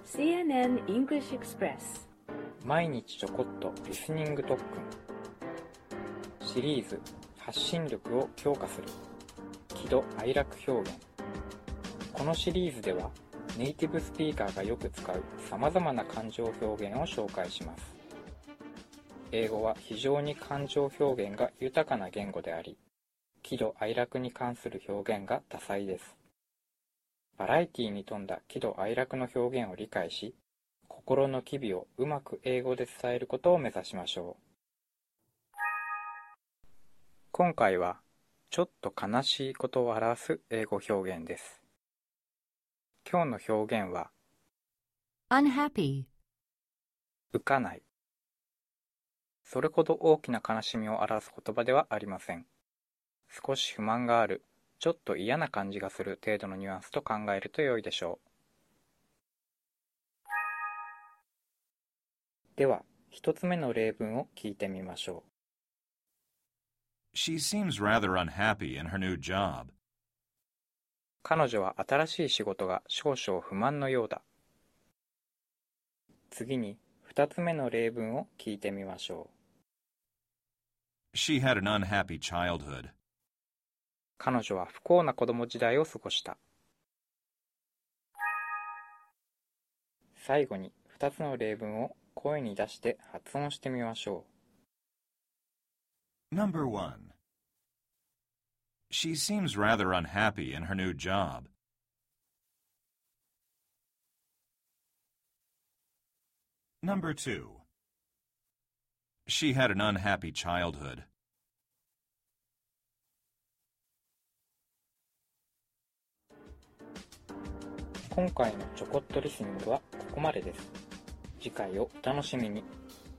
CNN English Express 毎日ちょこっとリスニング特訓シリーズ発信力を強化する喜怒哀楽表現。このシリーズではネイティブスピーカーがよく使うさまざまな感情表現を紹介します。英語は非常に感情表現が豊かな言語であり、喜怒哀楽に関する表現が多彩です。バラエティに富んだ喜怒哀楽の表現を理解し、心の機微をうまく英語で伝えることを目指しましょう。今回は、ちょっと悲しいことを表す英語表現です。今日の表現は、 unhappy 浮かない。それほど大きな悲しみを表す言葉ではありません。少し不満がある、ちょっと嫌な感じがする程度のニュアンスと考えると良いでしょう。では、一つ目の例文を聞いてみましょう。 She seems rather unhappy in her new job. 彼女は新しい仕事が少々不満のようだ。次に、二つ目の例文を聞いてみましょう。 She had an unhappy childhood. 彼女は不幸な子供時代を過ごした。最後に2つの例文を声に出して発音してみましょう。Number 1. She seems rather unhappy in her new job. Number 2. She had an unhappy childhood. 今回のちょこっとリスニングはここまでです。次回をお楽しみに。